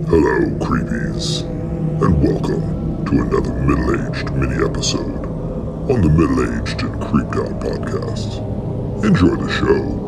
Hello, creepies, and welcome to another middle-aged mini-episode on the Middle-Aged and Creeped Out podcast. Enjoy the show.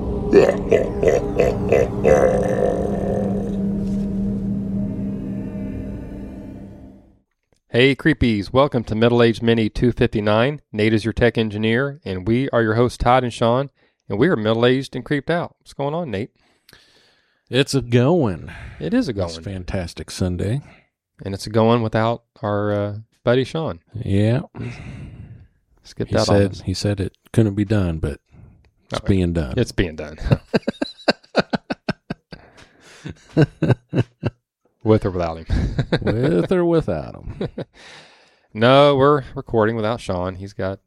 Hey creepies, welcome to Middle Aged Mini 259. Nate is your tech engineer, and we are your hosts Todd and Sean, and we are middle-aged and creeped out. What's going on, Nate? It's a going. It is a going. It's a fantastic Sunday. And it's a going without our buddy Sean. Yeah. Skipped out on us. He said it couldn't be done, but it's being done. It's being done. With or without him. With or without him. No, we're recording without Sean. He's got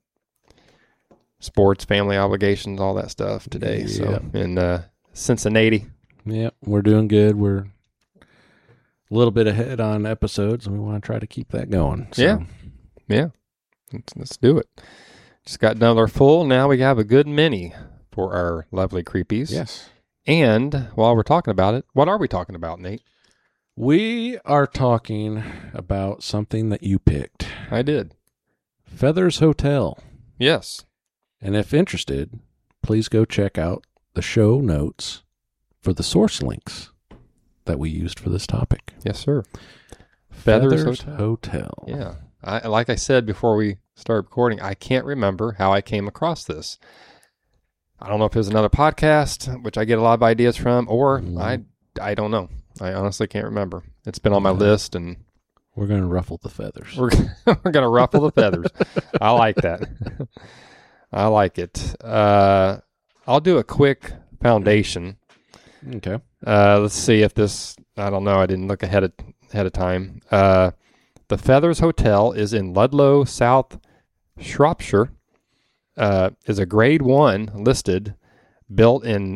sports, family obligations, all that stuff today. Yeah. So in Cincinnati. Yep, we're doing good. We're a little bit ahead on episodes, and we want to try to keep that going. So. Yeah. Let's do it. Just got another full. Now we have a good mini for our lovely creepies. Yes. And while we're talking about it, what are we talking about, Nate? We are talking about something that you picked. I did. Feathers Hotel. Yes. And if interested, please go check out the show notes for the source links that we used for this topic. Yes, sir. Feathers Hotel. Yeah. Like I said before we started recording, I can't remember how I came across this. I don't know if it was another podcast, which I get a lot of ideas from, or I don't know. I honestly can't remember. It's been on my list, and we're going to ruffle the feathers. We're going to ruffle the feathers. I like that. I like it. I'll do a quick foundation. Okay. Let's see if this, I don't know, I didn't look ahead of time. The Feathers Hotel is in Ludlow, South Shropshire. Is a grade 1 listed, built in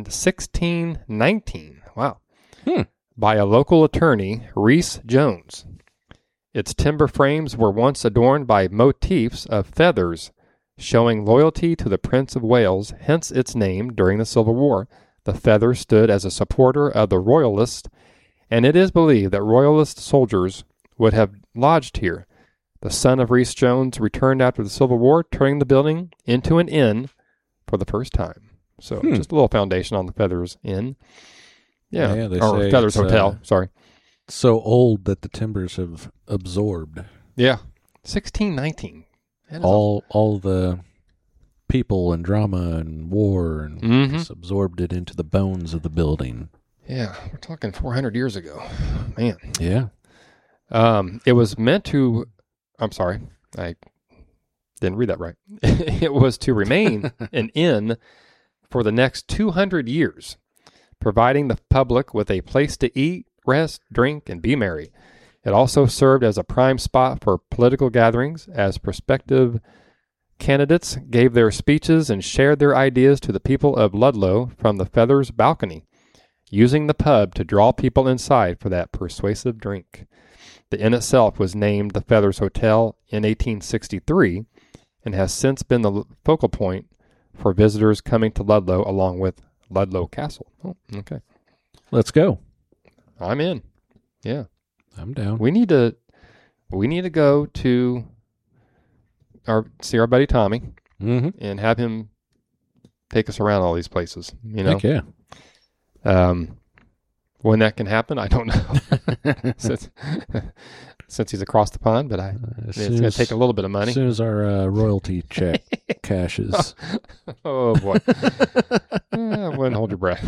1619. Wow. By a local attorney, Rhys Jones. Its timber frames were once adorned by motifs of feathers, showing loyalty to the Prince of Wales, hence its name. During the Civil War, the feather stood as a supporter of the Royalists, and it is believed that Royalist soldiers would have lodged here. The son of Rhys Jones returned after the Civil War, turning the building into an inn for the first time. So just a little foundation on the Feathers Inn. Yeah, they or say Feathers Hotel, sorry. So old that the timbers have absorbed. Yeah, 1619. All the people and drama and war and just absorbed it into the bones of the building. Yeah, we're talking 400 years ago. Man. Yeah. It was meant to, I'm sorry, I didn't read that right. It was to remain an inn for the next 200 years, providing the public with a place to eat, rest, drink, and be merry. It also served as a prime spot for political gatherings, as prospective candidates gave their speeches and shared their ideas to the people of Ludlow from the Feathers balcony, using the pub to draw people inside for that persuasive drink. The inn itself was named the Feathers Hotel in 1863 and has since been the focal point for visitors coming to Ludlow, along with Ludlow Castle. Oh, okay. Let's go. I'm in. Yeah. I'm down. We need to go to see our buddy Tommy and have him take us around all these places. You know? Heck yeah. When that can happen, I don't know. since he's across the pond, but it's going to take a little bit of money. As soon as our royalty check cashes. Oh, boy. I wouldn't hold your breath.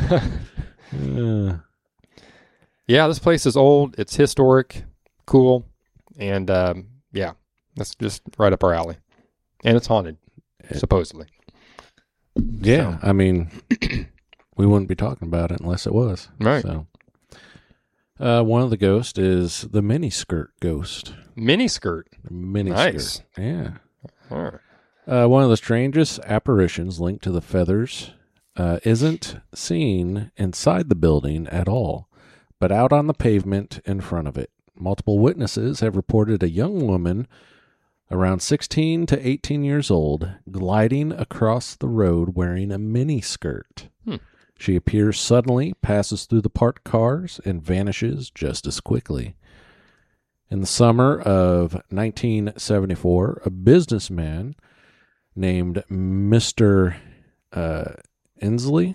Yeah, this place is old. It's historic, cool, and yeah, that's just right up our alley. And it's haunted, supposedly. Yeah, so. I mean, we wouldn't be talking about it unless it was. Right. So. One of the ghosts is the miniskirt ghost. Miniskirt? Nice. Yeah. All right. One of the strangest apparitions linked to the Feathers isn't seen inside the building at all, but out on the pavement in front of it. Multiple witnesses have reported a young woman around 16 to 18 years old gliding across the road wearing a miniskirt. She appears suddenly, passes through the parked cars, and vanishes just as quickly. In the summer of 1974, a businessman named Mr. Ansley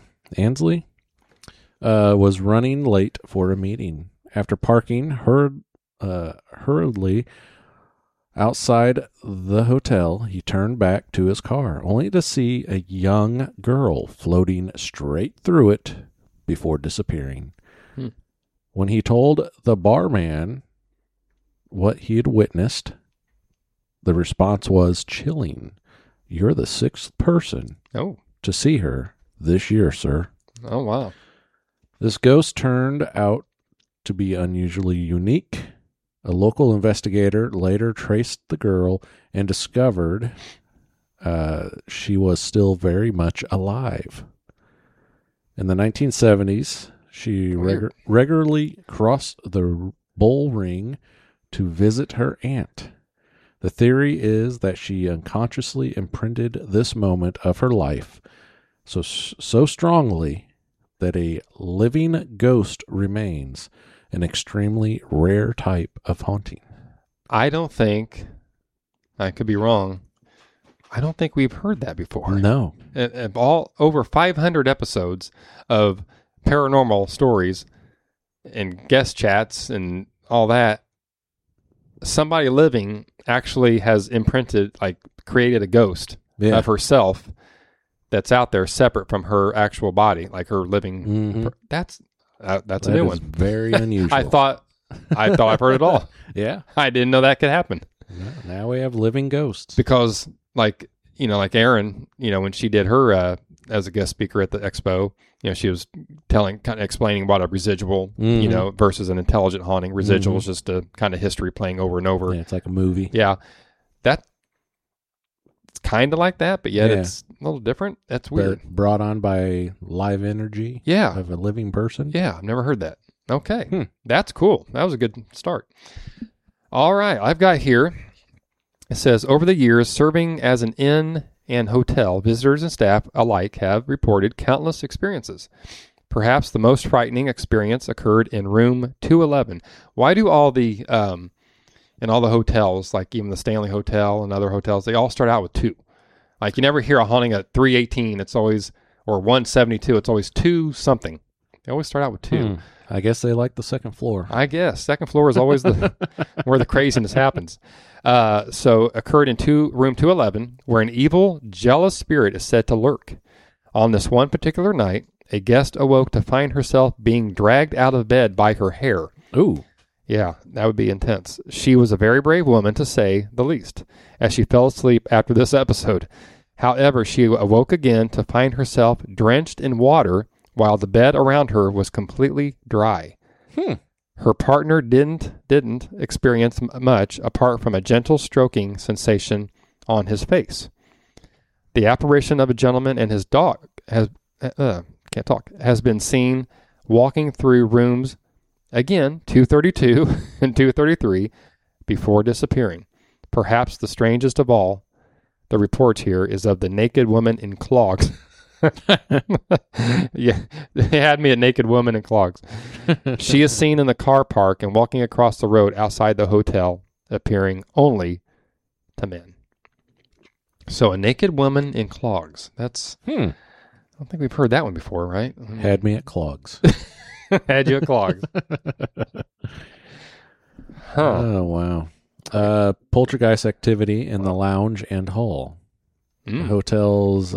was running late for a meeting. After parking hurriedly outside the hotel, he turned back to his car, only to see a young girl floating straight through it before disappearing. When he told the barman what he had witnessed, the response was chilling. "You're the 6th person to see her this year, sir." Oh, wow. This ghost turned out to be unusually unique. A local investigator later traced the girl and discovered she was still very much alive. In the 1970s, she regularly crossed the Bull Ring to visit her aunt. The theory is that she unconsciously imprinted this moment of her life so strongly that a living ghost remains, an extremely rare type of haunting. I don't think, I could be wrong, I don't think we've heard that before. No. All over 500 episodes of paranormal stories and guest chats and all that, somebody living actually has imprinted, like created a ghost of herself that's out there separate from her actual body, like her living. Mm-hmm. That's a new one. Very unusual. I thought I've heard it all. Yeah. I didn't know that could happen. Now we have living ghosts. Because like Erin, when she did her as a guest speaker at the expo, she was kind of explaining what a residual, versus an intelligent haunting. Residual is just a kind of history playing over and over. Yeah, it's like a movie. Yeah. It's kind of like that, but yet it's a little different. That's weird. But brought on by live energy of a living person. Yeah, I've never heard that. Okay. That's cool. That was a good start. All right. I've got here, it says, over the years, serving as an inn and hotel, visitors and staff alike have reported countless experiences. Perhaps the most frightening experience occurred in room 211. Why do all the, in all the hotels, like even the Stanley Hotel and other hotels, they all start out with 2. Like you never hear a haunting at 318. It's always, or 172. It's always 2 something. They always start out with 2. I guess they like the second floor. I guess. Second floor is always where the craziness happens. So occurred in room 211, where an evil, jealous spirit is said to lurk. On this one particular night, a guest awoke to find herself being dragged out of bed by her hair. Ooh. Yeah, that would be intense. She was a very brave woman, to say the least, as she fell asleep after this episode. However, she awoke again to find herself drenched in water while the bed around her was completely dry. Her partner didn't experience much apart from a gentle stroking sensation on his face. The apparition of a gentleman and his dog has been seen walking through rooms, again, 232 and 233, before disappearing. Perhaps the strangest of all the reports here is of the naked woman in clogs. Yeah, they had me a naked woman in clogs. She is seen in the car park and walking across the road outside the hotel, appearing only to men. So a naked woman in clogs. That's I don't think we've heard that one before, right? Had me at clogs. Had you at clogs. Oh, wow. Poltergeist activity in the lounge and hall. The hotel's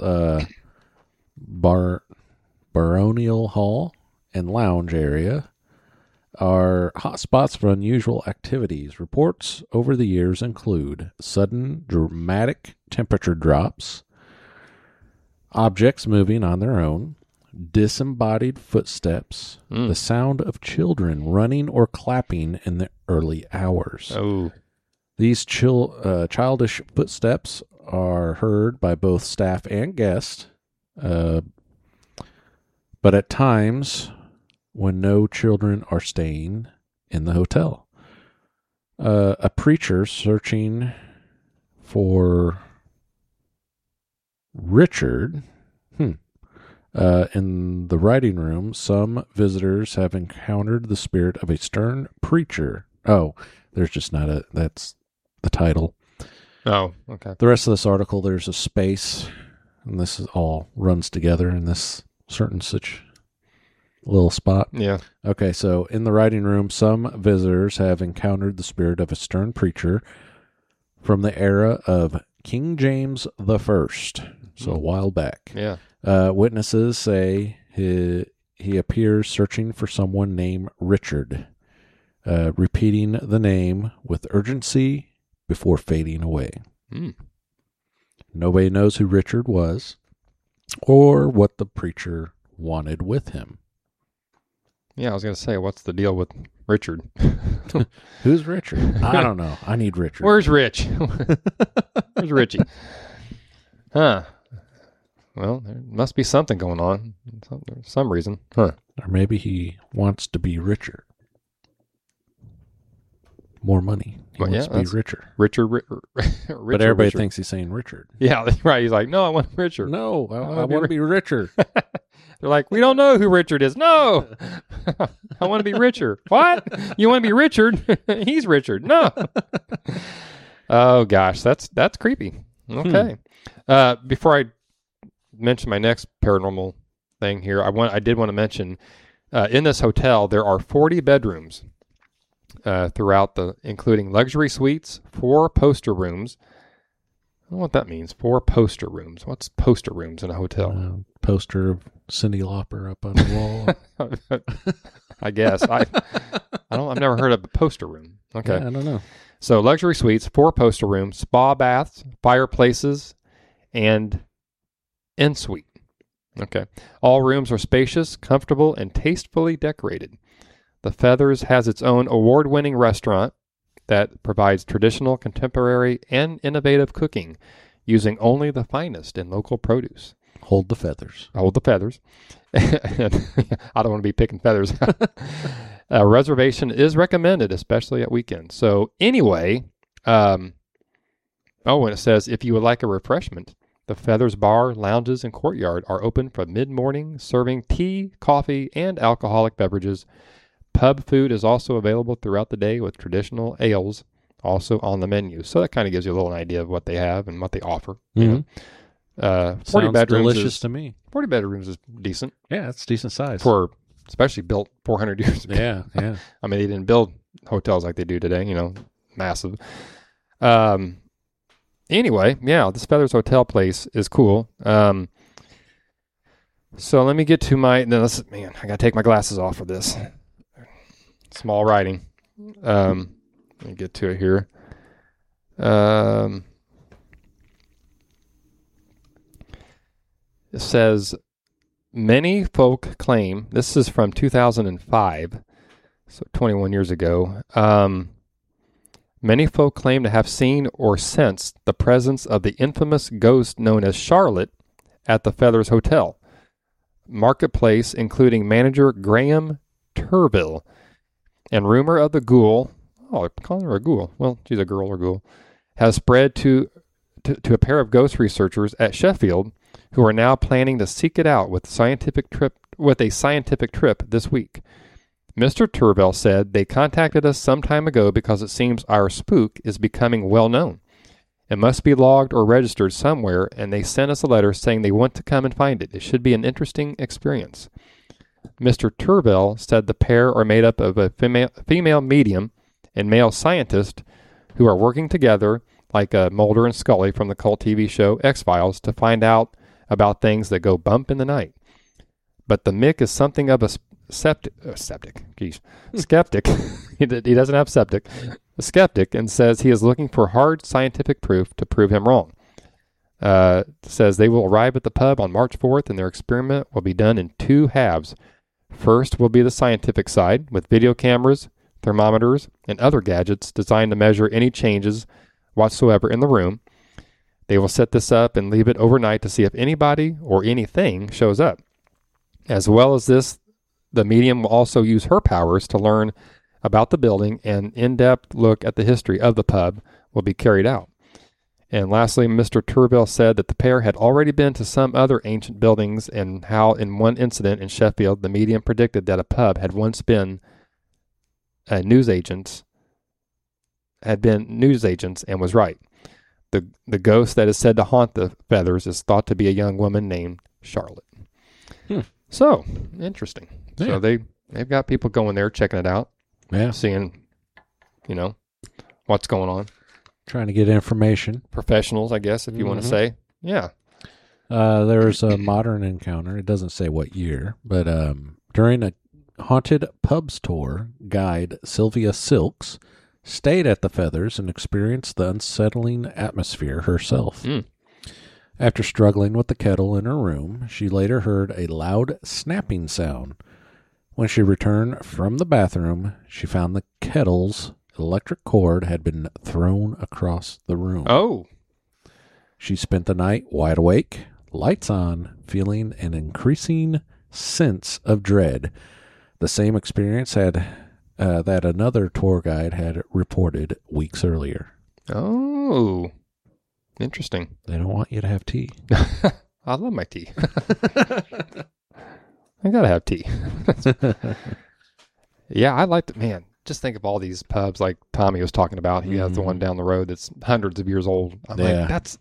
baronial hall and lounge area are hotspots for unusual activities. Reports over the years include sudden dramatic temperature drops, objects moving on their own, disembodied footsteps, the sound of children running or clapping in the early hours. Oh. These childish footsteps are heard by both staff and guests, but at times when no children are staying in the hotel. A preacher searching for Richard, In the writing room, some visitors have encountered the spirit of a stern preacher. Oh, there's just not a, that's the title. Oh, okay. The rest of this article, there's a space, and this is all runs together in this certain such little spot. Yeah. Okay, so in the writing room, some visitors have encountered the spirit of a stern preacher from the era of King James the First, so a while back. Yeah. Witnesses say he appears searching for someone named Richard, repeating the name with urgency before fading away. Nobody knows who Richard was or what the preacher wanted with him. Yeah, I was going to say, what's the deal with Richard? Who's Richard? I don't know. I need Richard. Where's Rich? Where's Richie? Huh. Well, there must be something going on. Some reason. Huh. Or maybe he wants to be richer. More money. He Well, wants yeah, to be that's- richer. But Everybody thinks he's saying Richard. Yeah, right. He's like, no, I want Richard. No, I wanna want to be richer. They're like, we don't know who Richard is. No, I want to be Richard. What? You want to be Richard? He's Richard. No. Oh gosh, that's creepy. Okay. Before I mention my next paranormal thing here, I did want to mention in this hotel there are 40 bedrooms throughout including luxury suites, 4 poster rooms. I don't know what that means. 4 poster rooms. What's poster rooms in a hotel? Poster of Cyndi Lauper up on the wall. I guess. I've never heard of a poster room. Okay. Yeah, I don't know. So luxury suites, 4 poster rooms, spa baths, fireplaces, and en-suite. Okay. All rooms are spacious, comfortable, and tastefully decorated. The Feathers has its own award-winning restaurant that provides traditional, contemporary, and innovative cooking using only the finest in local produce. Hold the feathers. Hold the feathers. I don't want to be picking feathers. A reservation is recommended, especially at weekends. So anyway, and it says, if you would like a refreshment, the Feathers Bar, lounges, and courtyard are open from mid-morning, serving tea, coffee, and alcoholic beverages. Pub food is also available throughout the day with traditional ales also on the menu. So that kind of gives you a little idea of what they have and what they offer. You know? 40 Sounds bedrooms delicious to me. 40 bedrooms is decent Yeah, it's decent size. for especially built 400 years ago. Yeah, yeah. I mean, they didn't build hotels like they do today, massive. Anyway, yeah, this Feathers Hotel place is cool. So let me get to I got to take my glasses off for this. Small writing. Let me get to it here. It says, many folk claim, this is from 2005, so 21 years ago. Many folk claim to have seen or sensed the presence of the infamous ghost known as Charlotte at the Feathers Hotel Marketplace, including manager Graham Turville. And rumor of the ghoul, they're calling her a ghoul. Well, she's a girl or ghoul, has spread to a pair of ghost researchers at Sheffield who are now planning to seek it out with a scientific trip this week. Mr. Turville said they contacted us some time ago because it seems our spook is becoming well known. It must be logged or registered somewhere, and they sent us a letter saying they want to come and find it. It should be an interesting experience. Mr. Turville said the pair are made up of a female medium and male scientist who are working together like Mulder and Scully from the cult TV show X-Files to find out about things that go bump in the night. But the Mick is something of a skeptic. He doesn't have septic. A skeptic, and says he is looking for hard scientific proof to prove him wrong. Says they will arrive at the pub on March 4th, and their experiment will be done in 2 halves. First will be the scientific side, with video cameras, thermometers, and other gadgets designed to measure any changes whatsoever in the room. They will set this up and leave it overnight to see if anybody or anything shows up. As well as this, the medium will also use her powers to learn about the building, and in-depth look at the history of the pub will be carried out. And lastly, Mr. Turville said that the pair had already been to some other ancient buildings, and how in one incident in Sheffield, the medium predicted that a pub had once been newsagents and was right. The ghost that is said to haunt the Feathers is thought to be a young woman named Charlotte. So, interesting. Yeah. So they've got people going there, checking it out, seeing, what's going on. Trying to get information. Professionals, I guess, if you want to say. Yeah. There's a modern encounter. It doesn't say what year, but during a haunted pubs tour, guide Sylvia Silks stayed at the Feathers and experienced the unsettling atmosphere herself. After struggling with the kettle in her room, she later heard a loud snapping sound. When she returned from the bathroom, she found the kettle's electric cord had been thrown across the room. Oh. She spent the night wide awake, lights on, feeling an increasing sense of dread. The same experience that another tour guide had reported weeks earlier. Oh. Interesting. They don't want you to have tea. I love my tea. I gotta have tea. Yeah, I like to, man, just think of all these pubs like Tommy was talking about. He has the one down the road that's hundreds of years old. I'm like, that's,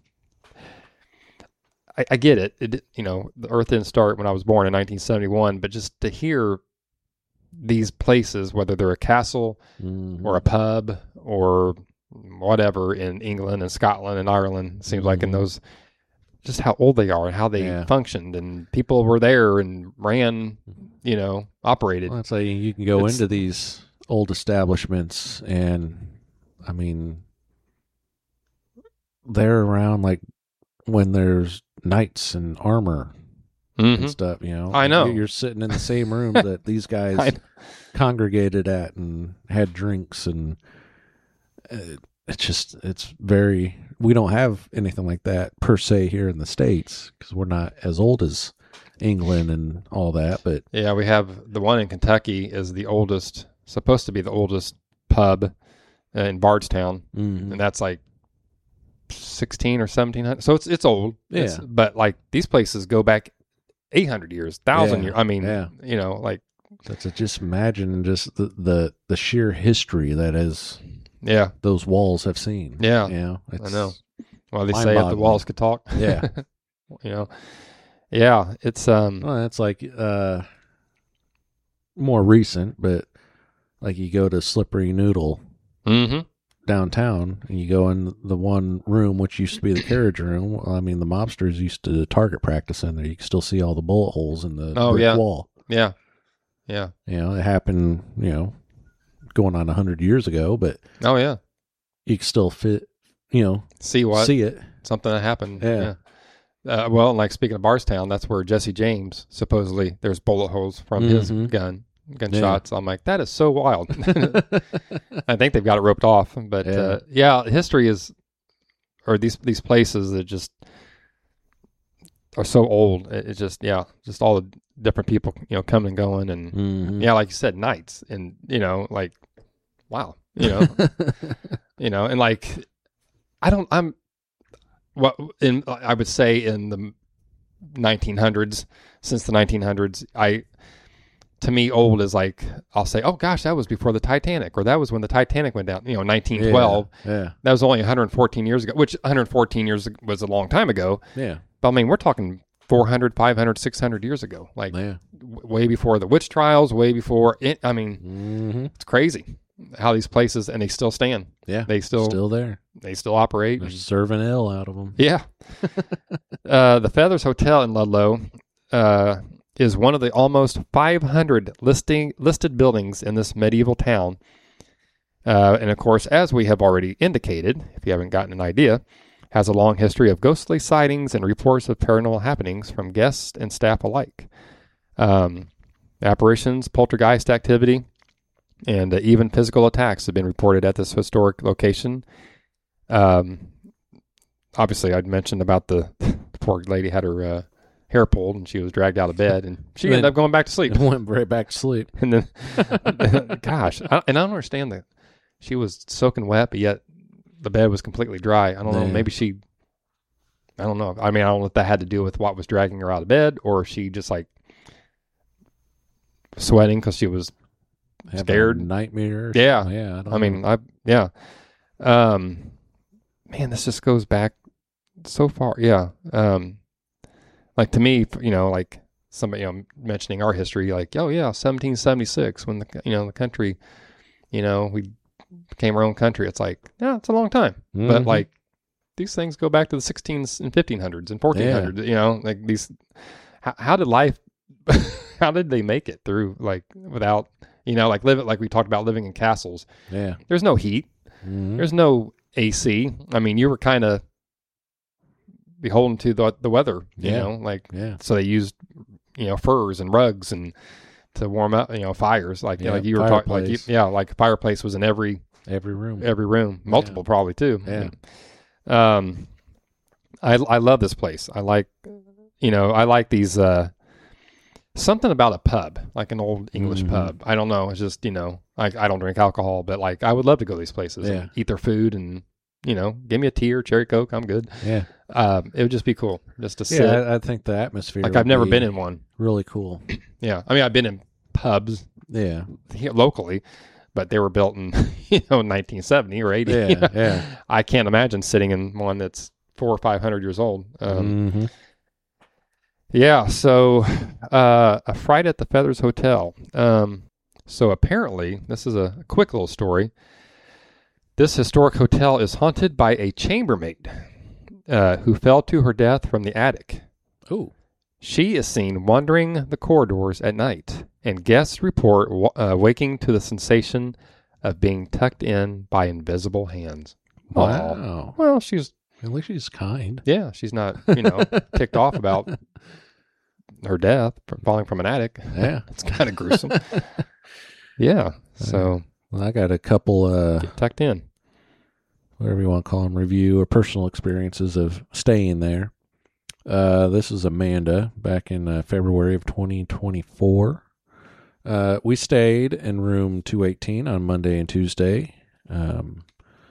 I get it. The earth didn't start when I was born in 1971, but just to hear these places, whether they're a castle or a pub or whatever in England and Scotland and Ireland, it seems like in those, just how old they are and how they functioned, and people were there and ran, operated. Well, it's like you can go into these old establishments and, I mean, they're around like when there's knights and armor and stuff, I know. You're sitting in the same room that these guys congregated at and had drinks, and it's very, we don't have anything like that per se here in the States because we're not as old as England and all that. But yeah, we have the one in Kentucky is the oldest, supposed to be the oldest pub in Bardstown, and that's like 16 or 1700. So it's old. Yeah. But like these places go back 800 years, 1,000 years. I mean, like. So just imagine just the sheer history that is. Yeah. Those walls have seen. Yeah. I know. Well, they say if the walls could talk. Yeah. Yeah, it's well, it's like more recent, but like you go to Slippery Noodle downtown and you go in the one room which used to be the carriage room. I mean, the mobsters used to target practice in there. You can still see all the bullet holes in the brick wall. Yeah. Yeah. It happened, going on 100 years ago, but you can still see it. Something that happened. Yeah. Well, like speaking of Bardstown, that's where Jesse James, supposedly there's bullet holes from his gunshots. I'm like, that is so wild. I think they've got it roped off, but history is, or these places that just are so old. It's just all the different people, coming and going, and like you said, nights, and like, wow, and like, I would say in the 1900s, since the 1900s, to me, old is like, I'll say, oh gosh, that was before the Titanic, or that was when the Titanic went down, 1912. Yeah. That was only 114 years ago, which 114 years was a long time ago. Yeah. But I mean, we're talking 400, 500, 600 years ago, like way before the witch trials, way before it. I mean, it's crazy how these places, and they still stand. Yeah. They still there. They still operate. They're serving ale out of them. Yeah. The Feathers Hotel in Ludlow is one of the almost 500 listed buildings in this medieval town. And of course, as we have already indicated, if you haven't gotten an idea, has a long history of ghostly sightings and reports of paranormal happenings from guests and staff alike. Apparitions, poltergeist activity, and even physical attacks have been reported at this historic location. Obviously, I'd mentioned about the poor lady had her hair pulled and she was dragged out of bed, and she ended up going back to sleep. Went right back to sleep. And then, gosh, I don't understand that she was soaking wet, but yet the bed was completely dry. I don't know. Maybe she I don't know. I mean, I don't know if that had to do with what was dragging her out of bed, or if she just like sweating because she was Have scared. a nightmare. Yeah. Yeah. I mean, man, this just goes back so far. Yeah. Like to me, like somebody, mentioning our history, like, oh yeah, 1776 when the country, we became our own country. It's like, yeah, it's a long time, but like these things go back to the 16s and 1500s and 1400s, like these, how did life, how did they make it through like without, like like we talked about living in castles. Yeah. There's no heat. There's no AC. I mean, you were kind of beholden to the weather, so they used, furs and rugs and to warm up, fires, like you were talking, like a fireplace was in every room, multiple probably too. Yeah. I love this place. I like these, something about a pub, like an old English pub. I don't know. It's just, I don't drink alcohol, but like I would love to go to these places and eat their food and, give me a tea or cherry Coke. I'm good. Yeah. It would just be cool just to sit. Yeah, I think the atmosphere. Like I've never been in one. Really cool. Yeah. I mean, I've been in pubs. Yeah. Here, locally, but they were built in, 1970 or 80. Yeah. Yeah. I can't imagine sitting in one that's 400 or 500 years old. Yeah. So, a fright at the Feathers Hotel. So apparently, this is a quick little story. This historic hotel is haunted by a chambermaid who fell to her death from the attic. Oh. She is seen wandering the corridors at night, and guests report waking to the sensation of being tucked in by invisible hands. Wow. Well, she's... At least she's kind. Yeah, she's not, ticked off about her death from falling from an attic. Yeah. It's kind of gruesome. Yeah, so... Well, I got a couple... get tucked in. Whatever you want to call them, review or personal experiences of staying there. This is Amanda back in February of 2024. We stayed in room 218 on Monday and Tuesday. On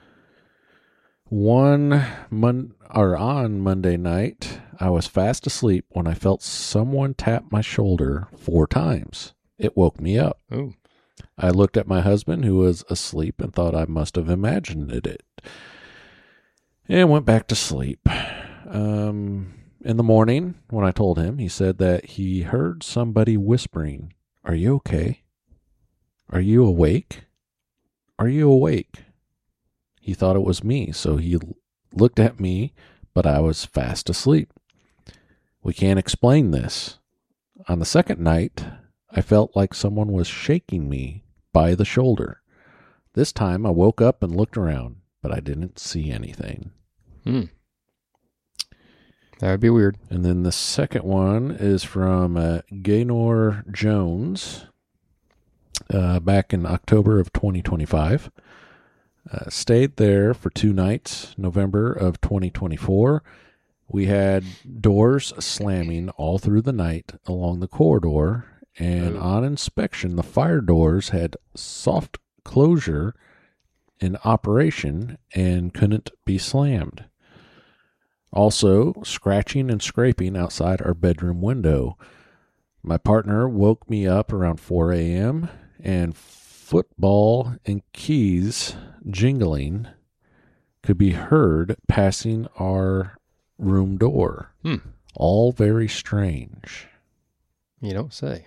Monday night, I was fast asleep when I felt someone tap my shoulder 4 times. It woke me up. Ooh. I looked at my husband, who was asleep, and thought I must have imagined it. And went back to sleep. In the morning, when I told him, he said that he heard somebody whispering, "Are you okay? Are you awake? Are you awake?" He thought it was me, so he looked at me, but I was fast asleep. We can't explain this. On the second night, I felt like someone was shaking me by the shoulder. This time I woke up and looked around, but I didn't see anything. That would be weird. And then the second one is from Gaynor Jones back in October of 2025. Stayed there for 2 nights, November of 2024. We had doors slamming all through the night along the corridor. And on inspection, the fire doors had soft closure in operation and couldn't be slammed. Also, scratching and scraping outside our bedroom window. My partner woke me up around 4 a.m. and football and keys jingling could be heard passing our room door. All very strange. You don't say.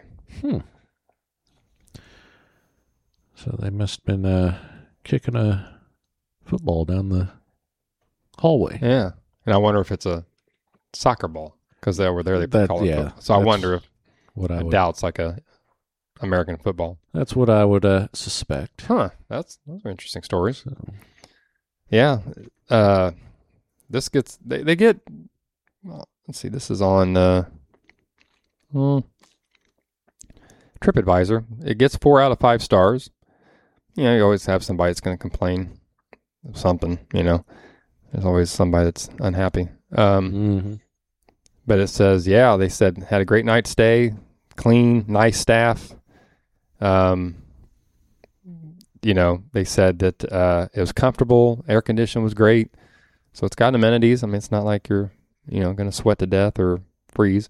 So they must have been kicking a football down the hallway. Yeah. And I wonder if it's a soccer ball, because they were there, they call it football. So I wonder if, I doubt it's like a American football. That's what I would suspect. Huh. Those are interesting stories. So. Yeah. This gets, they get, well, let's see, this is on TripAdvisor. It gets 4 out of 5 stars. You always have somebody that's going to complain of something, There's always somebody that's unhappy. But it says, they said, had a great night's stay, clean, nice staff. They said that it was comfortable, air conditioning was great. So it's got amenities. I mean, it's not like you're, going to sweat to death or freeze.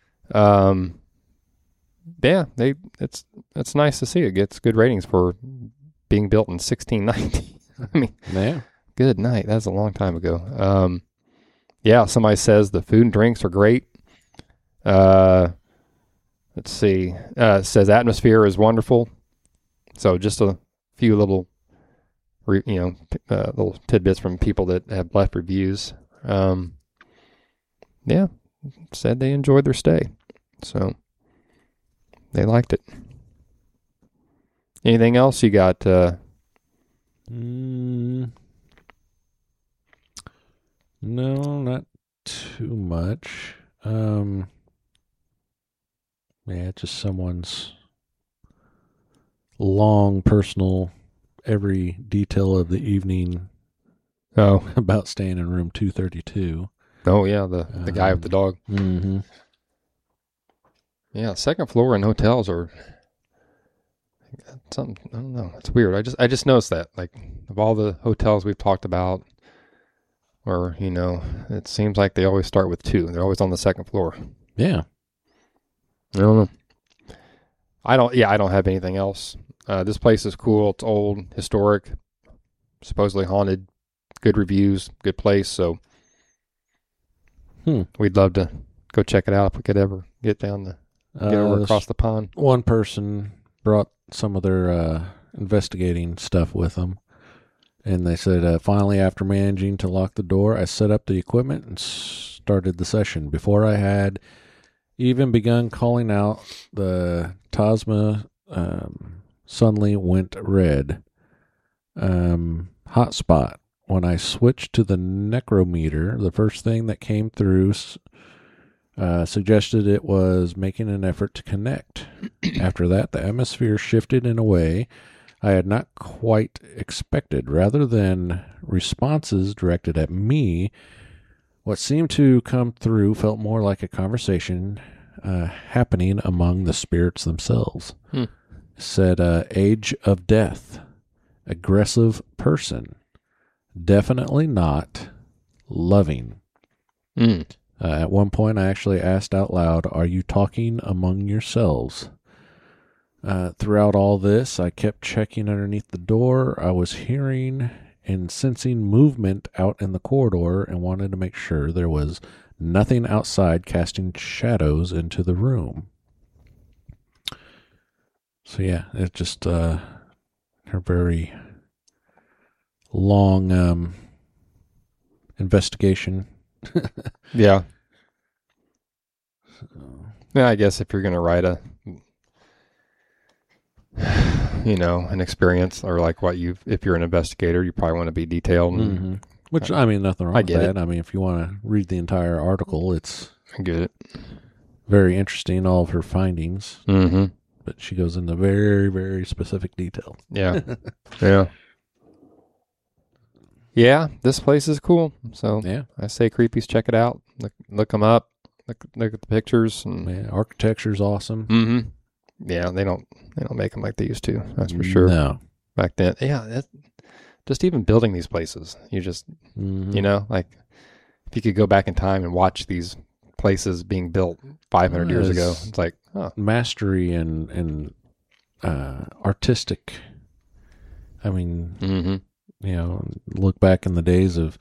Yeah, it's nice to see it gets good ratings for being built in 1690. I mean, Yeah. good night. That's a long time ago. Yeah, somebody says the food and drinks are great. Let's see. It says atmosphere is wonderful. So just a few little, little tidbits from people that have left reviews. Yeah, said they enjoyed their stay. So they liked it. Anything else you got? No, not too much. Yeah, just someone's long personal, every detail of the evening Oh, about staying in room 232. oh yeah, the guy with the dog. Mm-hmm. Yeah, second floor in hotels are something. I don't know. It's weird. I just noticed that. Like of all the hotels we've talked about, or it seems like they always start with 2. They're always on the second floor. Yeah. I don't know. I don't have anything else. This place is cool. It's old, historic, supposedly haunted. Good reviews, good place. So we'd love to go check it out if we could ever get over across the pond. One person brought some of their investigating stuff with them. And they said, finally, after managing to lock the door, I set up the equipment and started the session. Before I had even begun calling out, the Tasma suddenly went red. Hotspot. When I switched to the necrometer, the first thing that came through suggested it was making an effort to connect. After that, the atmosphere shifted in a way I had not quite expected. Rather than responses directed at me, what seemed to come through felt more like a conversation happening among the spirits themselves. Said, age of death, aggressive person, definitely not loving. At one point, I actually asked out loud, "Are you talking among yourselves?" Throughout all this, I kept checking underneath the door. I was hearing and sensing movement out in the corridor and wanted to make sure there was nothing outside casting shadows into the room. So yeah, it's just a very long investigation. Yeah. Yeah, I guess if you're going to write an experience or like if you're an investigator, you probably want to be detailed. And, Which, I mean, nothing wrong with get that. it. I mean, if you want to read the entire article, it's I get it. very interesting, all of her findings. Mm-hmm. But she goes into very, very specific detail. Yeah. Yeah. Yeah, this place is cool. So Yeah. I say creepies, check it out. Look them up. Look at the pictures. And, Yeah, architecture's awesome. mm-hmm. Yeah, they don't make them like they used to. That's for sure. No. Back then, yeah. Just even building these places, you just like if you could go back in time and watch these places being built 500 years ago, it's like mastery and artistic. I mean, look back in the days of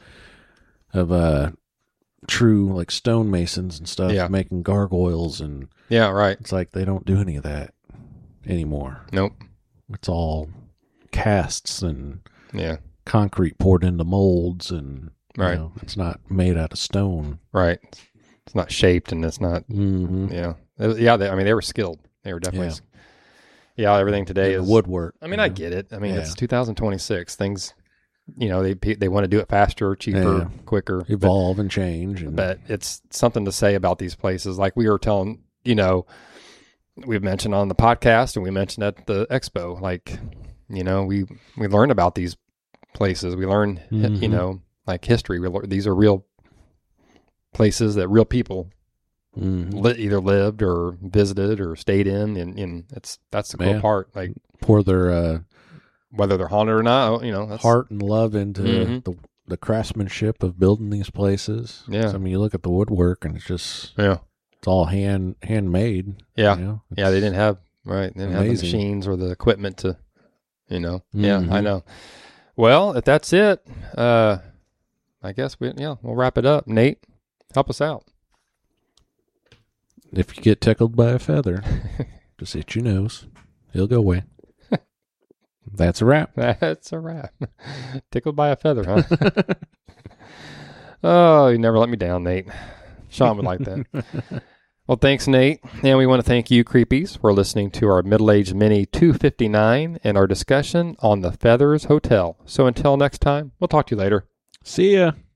true like stonemasons and stuff, making gargoyles and right. It's like they don't do any of that anymore. Nope. It's all casts and yeah, concrete poured into molds and right. It's not made out of stone. Right. It's not shaped and it's not. Yeah. They were skilled. They were definitely. Yeah. Everything today is woodwork. I mean, I get it. I mean, it's 2026. Things. They want to do it faster, cheaper, quicker, evolve and change. But it's something to say about these places. Like we were telling, we've mentioned on the podcast and we mentioned at the expo, like, we learn about these places. We learn, like history. These are real places that real people either lived or visited or stayed in. And that's the cool part. Like pour their, whether they're haunted or not, that's heart and love into the craftsmanship of building these places. Yeah. So, I mean, you look at the woodwork, and it's all handmade. Yeah. You know? Yeah, they didn't have They didn't have the Amazing. machines or the equipment to, Yeah, I Mhm. know. Well, if that's it, I guess we'll wrap it up. Nate, help us out. If you get tickled by a feather, just itch your nose. It'll go away. That's a wrap. That's a wrap. Tickled by a feather, huh? Oh, you never let me down, Nate. Sean would like that. Well, thanks, Nate. And we want to thank you, Creepies, for listening to our Middle-Aged Mini 259 and our discussion on the Feathers Hotel. So until next time, we'll talk to you later. See ya.